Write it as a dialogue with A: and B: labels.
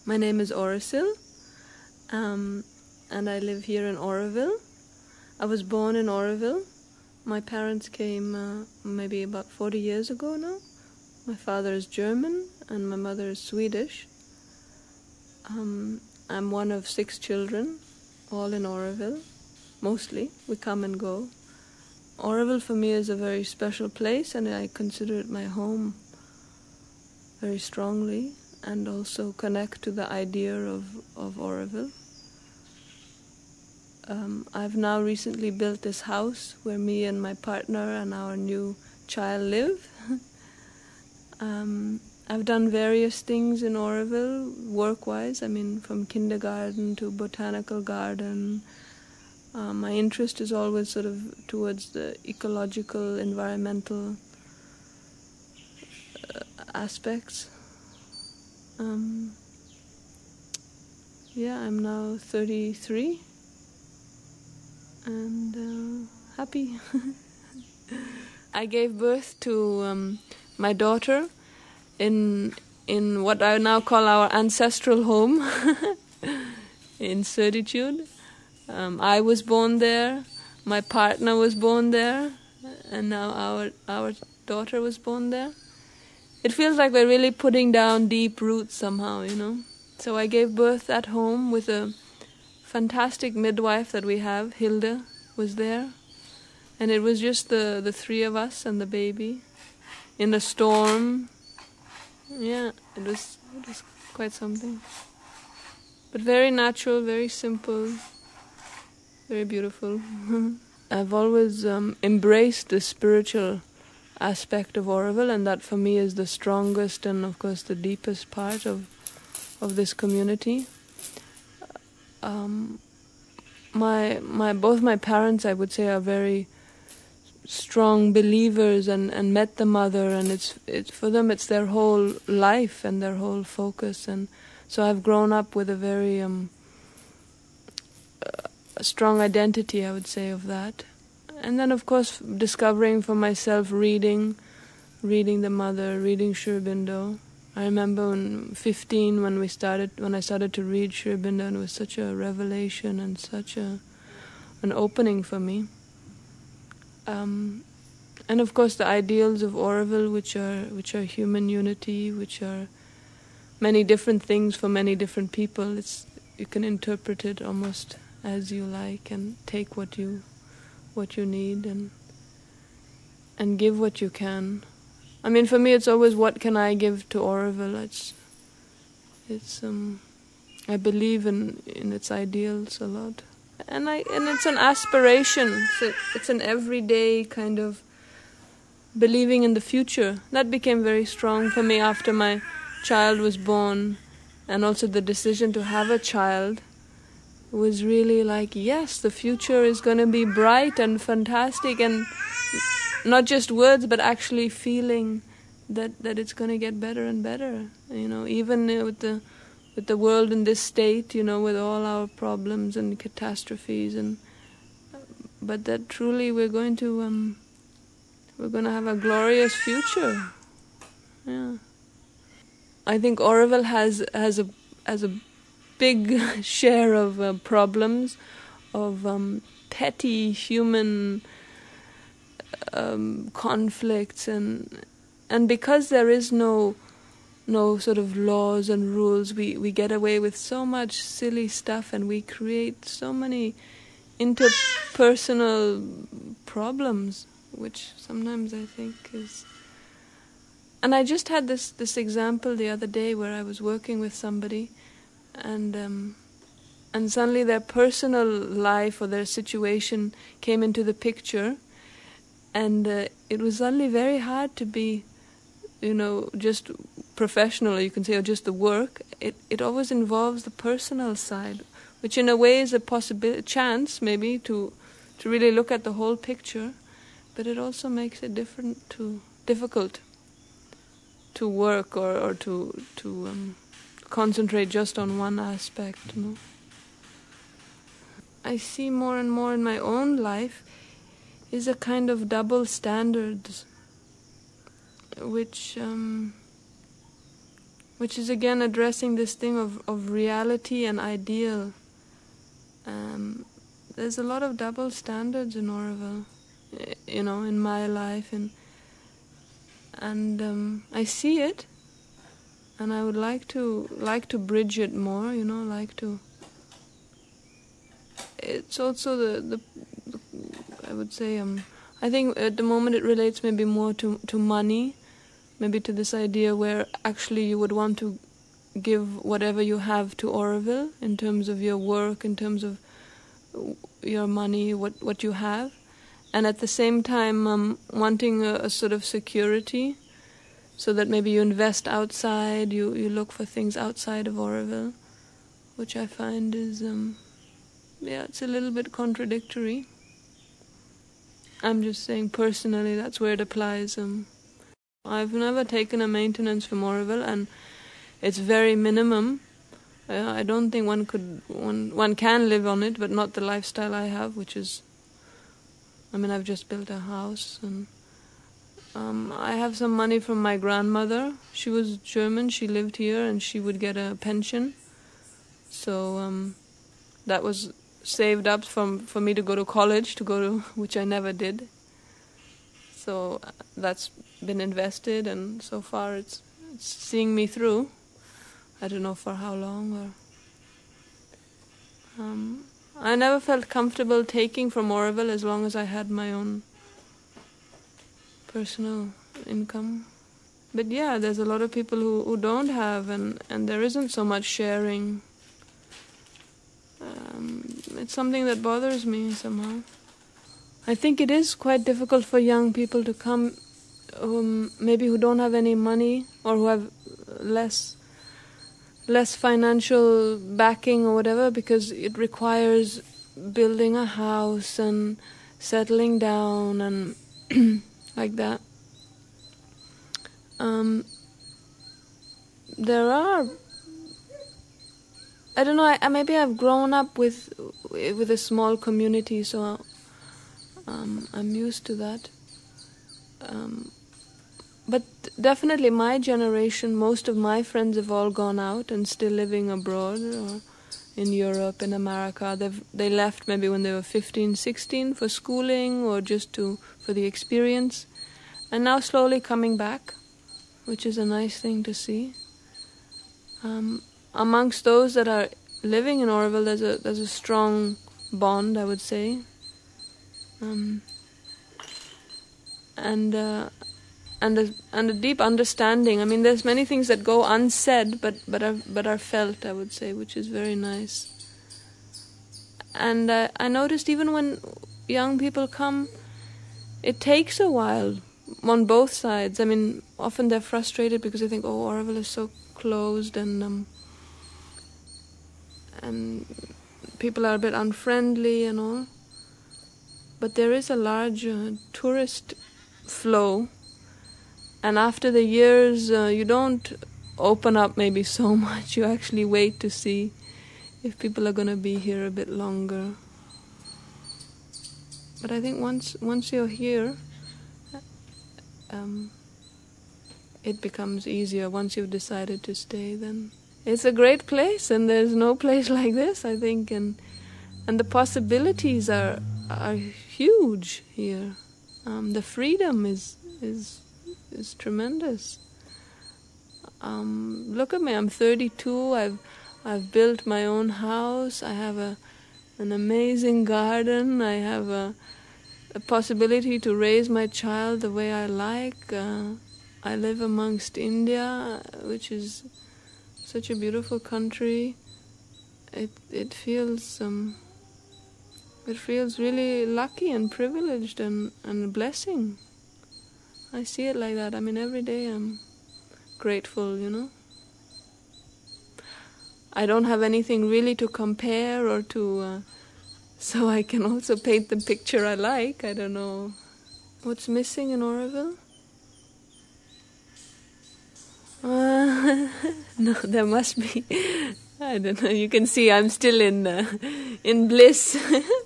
A: My name is Orasil, and I live here in Oroville. I was born in Oroville. My parents came maybe about 40 years ago now. My father is German and my mother is Swedish. I'm one of 6 children, all in Oroville, mostly. We come and go. Oroville for me is a very special place, and I consider it my home very strongly, and also connect to the idea of Oroville. I've now recently built this house where me and my partner and our new child live. I've done various things in Oroville, work-wise. I mean, from kindergarten to botanical garden. My interest is always sort of towards the ecological, environmental aspects. I'm now 33 and happy. I gave birth to my daughter in what I now call our ancestral home in Certitude. I was born there, my partner was born there, and now our daughter was born there. It feels like we're really putting down deep roots somehow, you know. So I gave birth at home with a fantastic midwife that we have. Hilda was there. And it was just the 3 of us and the baby in a storm. Yeah, it was quite something. But very natural, very simple, very beautiful. I've always embraced the spiritual aspect of Oroville, and that for me is the strongest and of course the deepest part of this community. Both my parents, I would say, are very strong believers and met the mother, and it's for them it's their whole life and their whole focus, and so I've grown up with a very a strong identity, I would say, of that. And then, of course, discovering for myself, reading the mother, reading Sri Aurobindo. I remember when 15, when I started to read Sri Aurobindo, and it was such a revelation and such an opening for me. And of course, the ideals of Oroville, which are human unity, which are many different things for many different people. You can interpret it almost as you like, and take what you need, and give what you can. I mean, for me, it's always, what can I give to Oroville? I believe in its ideals a lot, and it's an aspiration. It's an everyday kind of believing in the future that became very strong for me after my child was born, and also the decision to have a child was really like, yes, the future is going to be bright and fantastic, and not just words, but actually feeling that it's going to get better and better. You know, even with the world in this state, you know, with all our problems and catastrophes, but that truly we're going to have a glorious future. Yeah, I think Oroville has a big share of problems, of petty human conflicts, and because there is no sort of laws and rules, we get away with so much silly stuff, and we create so many interpersonal problems, which sometimes I think is... And I just had this example the other day where I was working with somebody, and suddenly their personal life or their situation came into the picture, and it was suddenly very hard to be, you know, just professional, you can say, or just the work. It always involves the personal side, which in a way is a chance maybe to really look at the whole picture, but it also makes it difficult to work or to concentrate just on one aspect. You know? I see more and more in my own life is a kind of double standards, which which is again addressing this thing of reality and ideal. There's a lot of double standards in Oroville, in my life, and I see it, and I would like to bridge it more. It's also the I would say I think at the moment it relates maybe more to money, maybe to this idea where actually you would want to give whatever you have to Oroville in terms of your work, in terms of your money, what you have, and at the same time wanting a sort of security, so that maybe you invest outside, you look for things outside of Oroville, which I find is it's a little bit contradictory. I'm just saying personally that's where it applies. I've never taken a maintenance from Oroville, and it's very minimum. I don't think one can live on it, but not the lifestyle I have, which is, I've just built a house, and I have some money from my grandmother. She was German, she lived here, and she would get a pension. So that was saved up for me to go to college, which I never did. So that's been invested, and so far it's seeing me through. I don't know for how long. I never felt comfortable taking from Oroville as long as I had my own personal income. But yeah, there's a lot of people who don't have, and there isn't so much sharing. It's something that bothers me somehow. I think it is quite difficult for young people to come, maybe who don't have any money, or who have less financial backing or whatever, because it requires building a house and settling down and like that. There are, I don't know, maybe I've grown up with a small community, so I'm used to that. But definitely my generation, most of my friends have all gone out and still living abroad, or in Europe, in America. They left maybe when they were 15, 16 for schooling, or just for the experience, and now slowly coming back, which is a nice thing to see. Amongst those that are living in Oroville, there's a strong bond, I would say, and a deep understanding. There's many things that go unsaid, but are felt, I would say, which is very nice. And I noticed even when young people come, it takes a while on both sides. Often they're frustrated because they think, oh, Oroville is so closed, and people are a bit unfriendly and all. But there is a large tourist flow, and after the years, you don't open up maybe so much. You actually wait to see if people are going to be here a bit longer. But I think once you're here, it becomes easier. Once you've decided to stay, then it's a great place, and there's no place like this, I think, and the possibilities are huge here. The freedom is tremendous. Look at me, I'm 32. I've built my own house. I have an amazing garden. I have a possibility to raise my child the way I like. I live amongst India, which is such a beautiful country. It feels really lucky and privileged and a blessing. I see it like that. Every day I'm grateful, I don't have anything really to compare or to, so I can also paint the picture I like. I don't know. What's missing in Oroville? No, there must be. I don't know. You can see I'm still in bliss.